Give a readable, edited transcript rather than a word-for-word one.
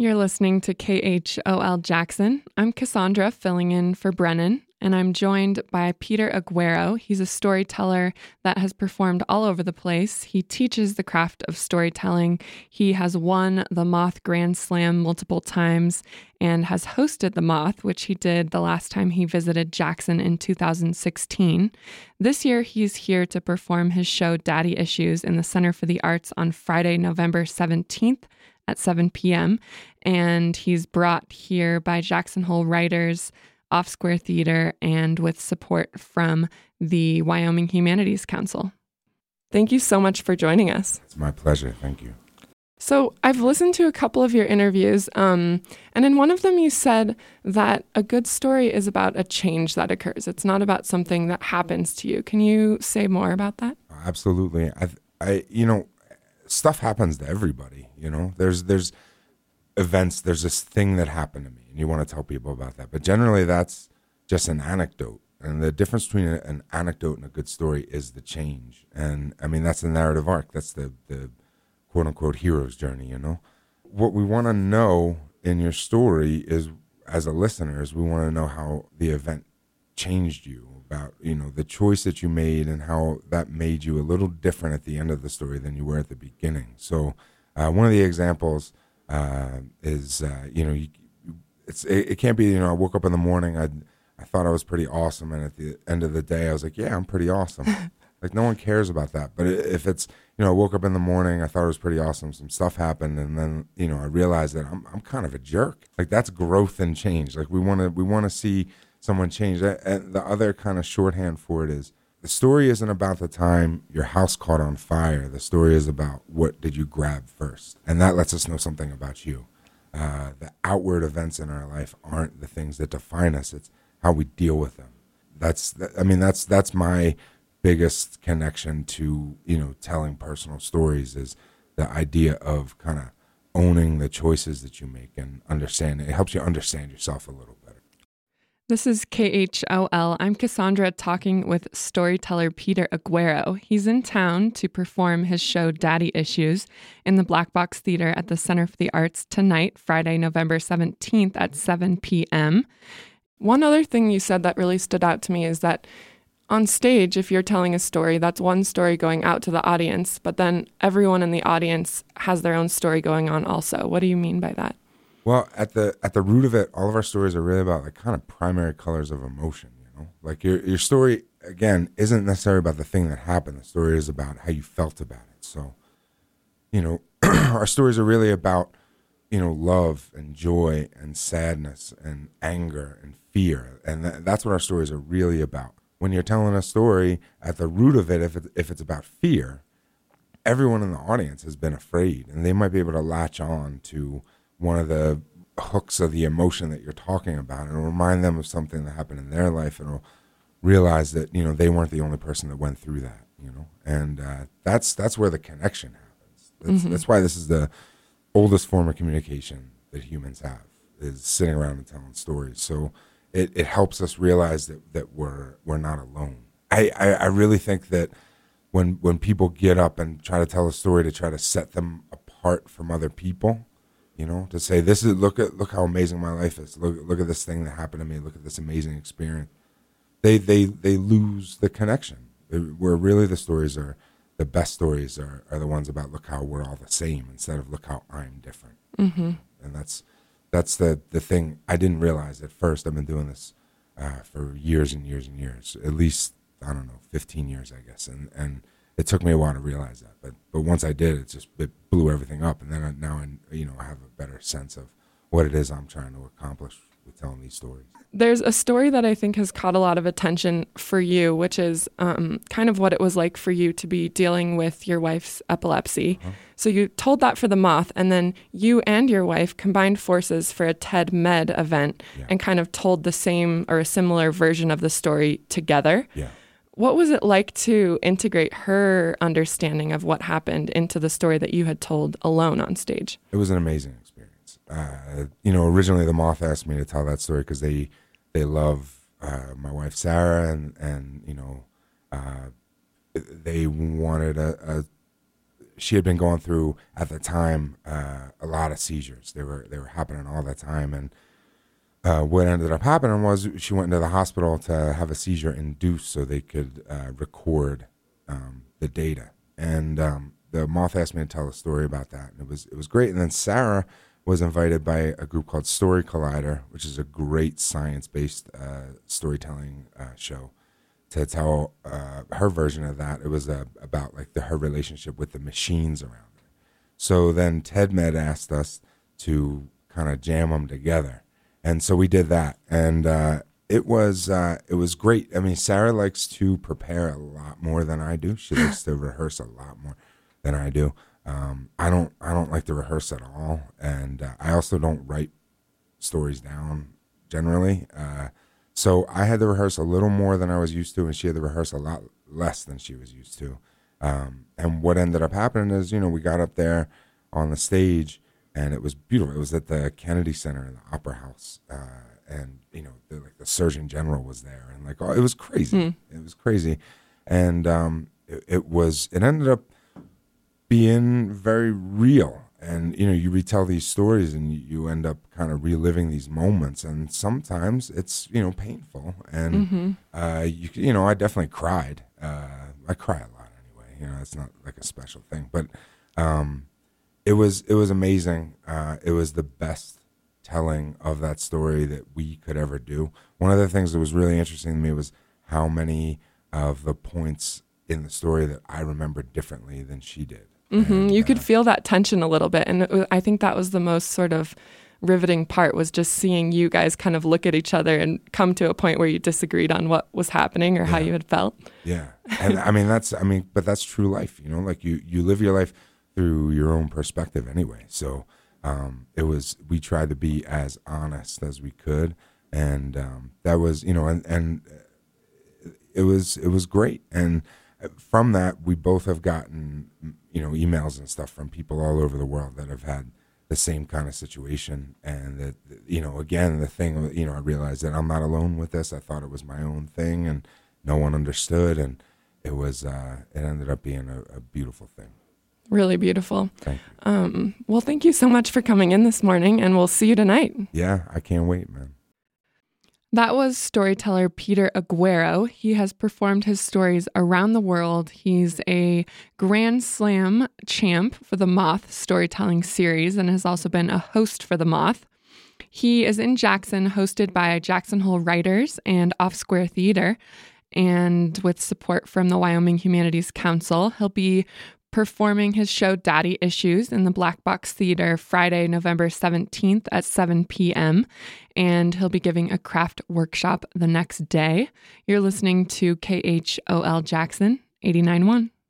You're listening to KHOL Jackson. I'm Cassandra, filling in for Brennan, and I'm joined by Peter Aguero. He's a storyteller that has performed all over the place. He teaches the craft of storytelling. He has won the Moth Grand Slam multiple times and has hosted the Moth, which he did the last time he visited Jackson in 2016. This year, he's here to perform his show Daddy Issues in the Center for the Arts on Friday, November 17th at 7 p.m. And he's brought here by Jackson Hole Writers, Off Square Theater, and with support from the Wyoming Humanities Council. Thank you so much for joining us. It's my pleasure. Thank you. So I've listened to a couple of your interviews, and in one of them you said that a good story is about a change that occurs. It's not about something that happens to you. Can you say more about that? Absolutely. Stuff happens to everybody. There's events. There's this thing that happened to me, and you want to tell people about that. But generally, that's just an anecdote. And the difference between an anecdote and a good story is the change. And I mean, that's the narrative arc. That's the quote unquote hero's journey. What we want to know in your story is, as a listener, is we want to know how the event changed you, about the choice that you made and how that made you a little different at the end of the story than you were at the beginning. So one of the examples is it can't be I woke up in the morning, I thought I was pretty awesome, and at the end of the day I was like, yeah, I'm pretty awesome. Like, no one cares about that. But if it's I woke up in the morning, I thought it was pretty awesome, some stuff happened, and then I realized that I'm kind of a jerk. Like, that's growth and change. Like, we want to see someone change. And the other kind of shorthand for it is, the story isn't about the time your house caught on fire. The story is about what did you grab first. And that lets us know something about you. The outward events in our life aren't the things that define us. It's how we deal with them. That's my biggest connection to, telling personal stories, is the idea of kind of owning the choices that you make and understanding. It helps you understand yourself a little better. This is KHOL. I'm Cassandra, talking with storyteller Peter Aguero. He's in town to perform his show Daddy Issues in the Black Box Theater at the Center for the Arts tonight, Friday, November 17th at 7 p.m. One other thing you said that really stood out to me is that on stage, if you're telling a story, that's one story going out to the audience, but then everyone in the audience has their own story going on also. What do you mean by that? Well, at the root of it, all of our stories are really about, like, kind of primary colors of emotion, Like, your story, again, isn't necessarily about the thing that happened. The story is about how you felt about it. So, our stories are really about, love and joy and sadness and anger and fear. And that's what our stories are really about. When you're telling a story, at the root of it, if it's about fear, everyone in the audience has been afraid, and they might be able to latch on to one of the hooks of the emotion that you're talking about, and it'll remind them of something that happened in their life, and it'll realize that they weren't the only person that went through that, and that's where the connection happens. That's why this is the oldest form of communication that humans have, is sitting around and telling stories. So it helps us realize that we're not alone. I really think that when people get up and try to tell a story to try to set them apart from other people, to say, this is, look how amazing my life is. Look at this thing that happened to me. Look at this amazing experience. They lose the connection. Where really the stories are, the best stories are the ones about, look how we're all the same, instead of look how I'm different. Mm-hmm. And that's the thing I didn't realize at first. I've been doing this for years and years and years, at least, 15 years, I guess. And it took me a while to realize that, but once I did, it blew everything up, and then I have a better sense of what it is I'm trying to accomplish with telling these stories. There's a story that I think has caught a lot of attention for you, which is kind of what it was like for you to be dealing with your wife's epilepsy. Uh-huh. So you told that for the Moth, and then you and your wife combined forces for a TED Med event, and kind of told the same or a similar version of the story together. Yeah. What was it like to integrate her understanding of what happened into the story that you had told alone on stage? It was an amazing experience. Originally the Moth asked me to tell that story because they love my wife Sarah, and they wanted she had been going through at the time a lot of seizures. They were happening all the time, and what ended up happening was she went into the hospital to have a seizure induced so they could record the data. And the Moth asked me to tell a story about that, and it was great. And then Sarah was invited by a group called Story Collider, which is a great science-based storytelling show, to tell her version of that. It was about like her relationship with the machines around her. So then TEDMed asked us to kind of jam them together, and so we did that, and it was great. I mean, Sarah likes to prepare a lot more than I do. She likes to rehearse a lot more than I do. I don't like to rehearse at all, and I also don't write stories down generally. So I had to rehearse a little more than I was used to, and she had to rehearse a lot less than she was used to. And what ended up happening is, we got up there on the stage, and it was beautiful. It was at the Kennedy Center in the Opera House, and the Surgeon General was there, and it was crazy. It was crazy, and it ended up being very real. And you retell these stories, and you end up kind of reliving these moments, and sometimes it's painful, and I definitely cried. I cry a lot anyway. It's not like a special thing, but it was amazing. It was the best telling of that story that we could ever do. One of the things that was really interesting to me was how many of the points in the story that I remembered differently than she did. And, you could feel that tension a little bit. And I think that was the most sort of riveting part, was just seeing you guys kind of look at each other and come to a point where you disagreed on what was happening or how you had felt. Yeah. And but that's true life, you live your life through your own perspective anyway. So we tried to be as honest as we could. And that was, and it was great. And from that, we both have gotten, emails and stuff from people all over the world that have had the same kind of situation. And that, again, the thing, I realized that I'm not alone with this. I thought it was my own thing, and no one understood. And it ended up being a beautiful thing. Really beautiful. Thank you. Well, thank you so much for coming in this morning, and we'll see you tonight. Yeah, I can't wait, man. That was storyteller Peter Aguero. He has performed his stories around the world. He's a Grand Slam champ for the Moth storytelling series and has also been a host for the Moth. He is in Jackson, hosted by Jackson Hole Writers and Off Square Theater, and with support from the Wyoming Humanities Council. He'll be performing his show Daddy Issues in the Black Box Theater Friday, November 17th at 7 p.m. And he'll be giving a craft workshop the next day. You're listening to KHOL Jackson 89.1.